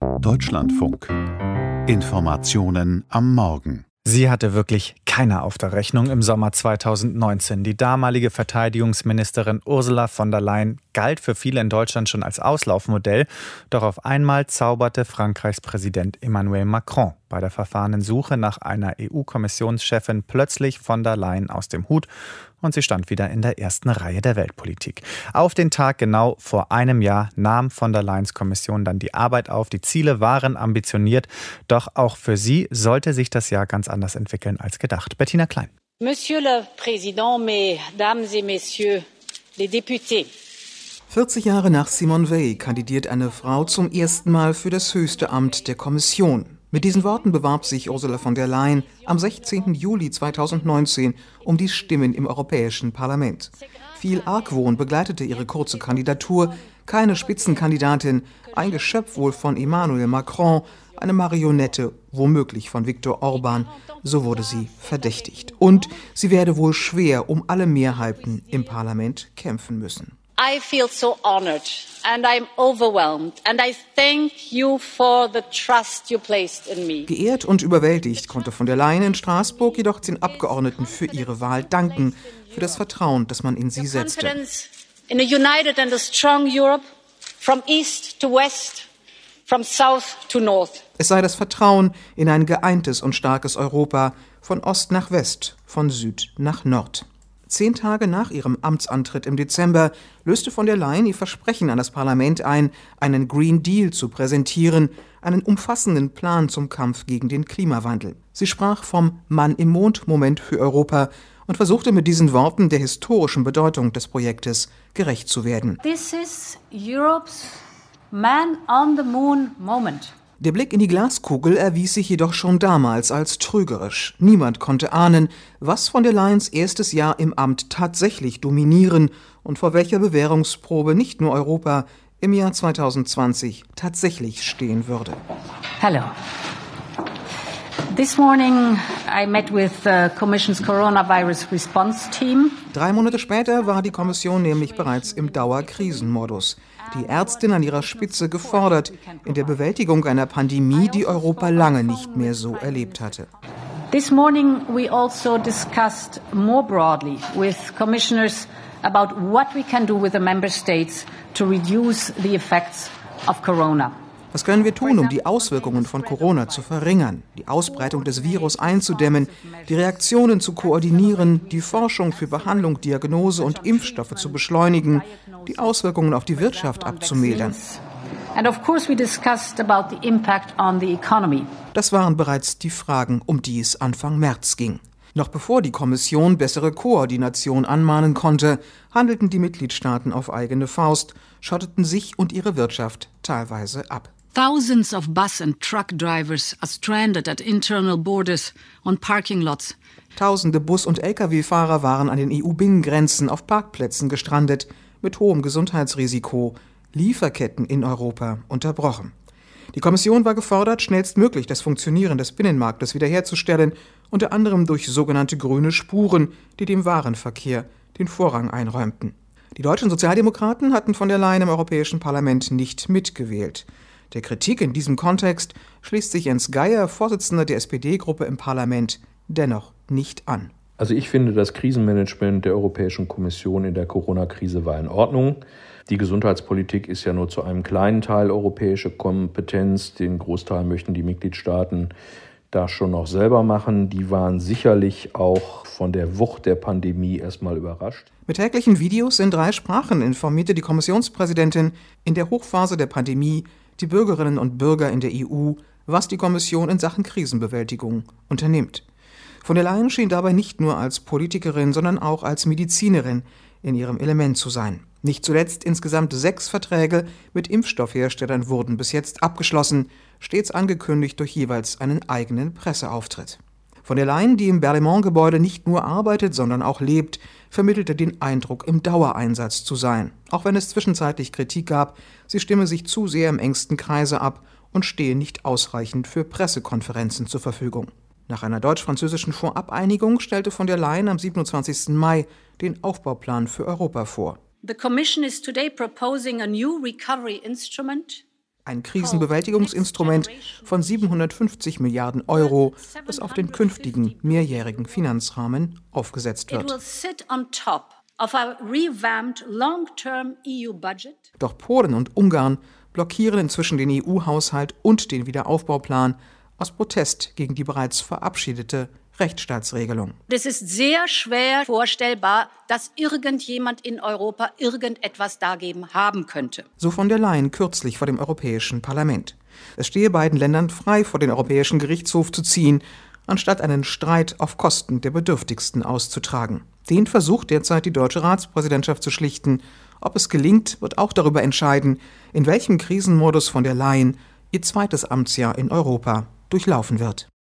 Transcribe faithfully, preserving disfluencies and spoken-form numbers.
Deutschlandfunk. Informationen am Morgen. Sie hatte wirklich keiner auf der Rechnung im Sommer zweitausendneunzehn. Die damalige Verteidigungsministerin Ursula von der Leyen galt für viele in Deutschland schon als Auslaufmodell. Doch auf einmal zauberte Frankreichs Präsident Emmanuel Macron bei der verfahrenen Suche nach einer E U-Kommissionschefin plötzlich von der Leyen aus dem Hut und sie stand wieder in der ersten Reihe der Weltpolitik. Auf den Tag genau vor einem Jahr nahm von der Leyens Kommission dann die Arbeit auf. Die Ziele waren ambitioniert, doch auch für sie sollte sich das Jahr ganz anders entwickeln als gedacht. Bettina Klein. Monsieur le Président, Mesdames et Messieurs les députés. vierzig Jahre nach Simone Veil kandidiert eine Frau zum ersten Mal für das höchste Amt der Kommission. Mit diesen Worten bewarb sich Ursula von der Leyen am sechzehnten Juli zweitausendneunzehn um die Stimmen im Europäischen Parlament. Viel Argwohn begleitete ihre kurze Kandidatur, keine Spitzenkandidatin, ein Geschöpf wohl von Emmanuel Macron, eine Marionette, womöglich von Viktor Orban, so wurde sie verdächtigt. Und sie werde wohl schwer um alle Mehrheiten im Parlament kämpfen müssen. I feel so honored and I'm overwhelmed and I thank you for the trust you placed in me. Geehrt und überwältigt konnte von der Leyen in Straßburg jedoch den Abgeordneten für ihre Wahl danken, für das Vertrauen, das man in sie setzte. In a united and a strong Europe, from east to west, from south to north. Es sei das Vertrauen in ein geeintes und starkes Europa, von Ost nach West, von Süd nach Nord. Zehn Tage nach ihrem Amtsantritt im Dezember löste von der Leyen ihr Versprechen an das Parlament ein, einen Green Deal zu präsentieren, einen umfassenden Plan zum Kampf gegen den Klimawandel. Sie sprach vom Mann-im-Mond-Moment für Europa und versuchte mit diesen Worten der historischen Bedeutung des Projektes gerecht zu werden. This is Europe's Man-on-the-Moon-Moment. Der Blick in die Glaskugel erwies sich jedoch schon damals als trügerisch. Niemand konnte ahnen, was von der Leyens erstes Jahr im Amt tatsächlich dominieren und vor welcher Bewährungsprobe nicht nur Europa im Jahr zweitausendzwanzig tatsächlich stehen würde. Hello. This morning I met with the Commission's Coronavirus Response Team. Drei Monate später war die Kommission nämlich bereits im Dauerkrisenmodus. Die Ärztin an ihrer Spitze gefordert, in der Bewältigung einer Pandemie, die Europa lange nicht mehr so erlebt hatte. This morning we also discussed more broadly with commissioners about what we can do with the member states to reduce the effects of corona. Was können wir tun, um die Auswirkungen von Corona zu verringern, die Ausbreitung des Virus einzudämmen, die Reaktionen zu koordinieren, die Forschung für Behandlung, Diagnose und Impfstoffe zu beschleunigen, die Auswirkungen auf die Wirtschaft abzumildern? And of course we discussed about the impact on the economy. Das waren bereits die Fragen, um die es Anfang März ging. Noch bevor die Kommission bessere Koordination anmahnen konnte, handelten die Mitgliedstaaten auf eigene Faust, schotteten sich und ihre Wirtschaft teilweise ab. Thousands of bus and truck drivers are stranded at internal borders on parking lots. Tausende Bus- und L K W-Fahrer waren an den E U-Binnengrenzen auf Parkplätzen gestrandet, mit hohem Gesundheitsrisiko, Lieferketten in Europa unterbrochen. Die Kommission war gefordert, schnellstmöglich das Funktionieren des Binnenmarktes wiederherzustellen, unter anderem durch sogenannte grüne Spuren, die dem Warenverkehr den Vorrang einräumten. Die deutschen Sozialdemokraten hatten von der Leyen im Europäischen Parlament nicht mitgewählt. Der Kritik in diesem Kontext schließt sich Jens Geier, Vorsitzender der S P D-Gruppe im Parlament, dennoch nicht an. Also ich finde, das Krisenmanagement der Europäischen Kommission in der Corona-Krise war in Ordnung. Die Gesundheitspolitik ist ja nur zu einem kleinen Teil europäische Kompetenz. Den Großteil möchten die Mitgliedstaaten da schon noch selber machen. Die waren sicherlich auch von der Wucht der Pandemie erstmal überrascht. Mit täglichen Videos in drei Sprachen informierte die Kommissionspräsidentin in der Hochphase der Pandemie die Bürgerinnen und Bürger in der E U, was die Kommission in Sachen Krisenbewältigung unternimmt. Von der Leyen schien dabei nicht nur als Politikerin, sondern auch als Medizinerin in ihrem Element zu sein. Nicht zuletzt insgesamt sechs Verträge mit Impfstoffherstellern wurden bis jetzt abgeschlossen, stets angekündigt durch jeweils einen eigenen Presseauftritt. Von der Leyen, die im Berlaymont-Gebäude nicht nur arbeitet, sondern auch lebt, vermittelte den Eindruck, im Dauereinsatz zu sein. Auch wenn es zwischenzeitlich Kritik gab, sie stimme sich zu sehr im engsten Kreise ab und stehe nicht ausreichend für Pressekonferenzen zur Verfügung. Nach einer deutsch-französischen Vorabeinigung stellte von der Leyen am siebenundzwanzigsten Mai den Aufbauplan für Europa vor. The Commission is today proposing a new recovery instrument Ein Krisenbewältigungsinstrument von siebenhundertfünfzig Milliarden Euro, das auf den künftigen mehrjährigen Finanzrahmen aufgesetzt wird. Doch Polen und Ungarn blockieren inzwischen den E U-Haushalt und den Wiederaufbauplan aus Protest gegen die bereits verabschiedete Rechtsstaatsregelung. Es ist sehr schwer vorstellbar, dass irgendjemand in Europa irgendetwas dagegen haben könnte. So von der Leyen kürzlich vor dem Europäischen Parlament. Es stehe beiden Ländern frei, vor den Europäischen Gerichtshof zu ziehen, anstatt einen Streit auf Kosten der Bedürftigsten auszutragen. Den versucht derzeit die deutsche Ratspräsidentschaft zu schlichten. Ob es gelingt, wird auch darüber entscheiden, in welchem Krisenmodus von der Leyen ihr zweites Amtsjahr in Europa durchlaufen wird.